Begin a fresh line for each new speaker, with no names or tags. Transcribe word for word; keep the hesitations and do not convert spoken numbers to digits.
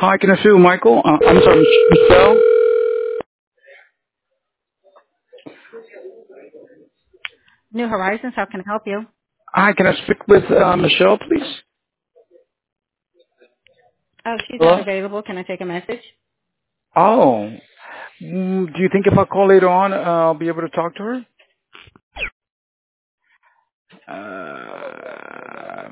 Hi, can I speak with Michael? Uh, I'm sorry, Mich- Michelle.
New Horizons, how can I help you?
Hi, can I speak with uh, Michelle, please?
Oh, she's not
Hello?
available. Can I take a message?
Oh, mm, do you think if I call later on, uh, I'll be able to talk to her? Uh,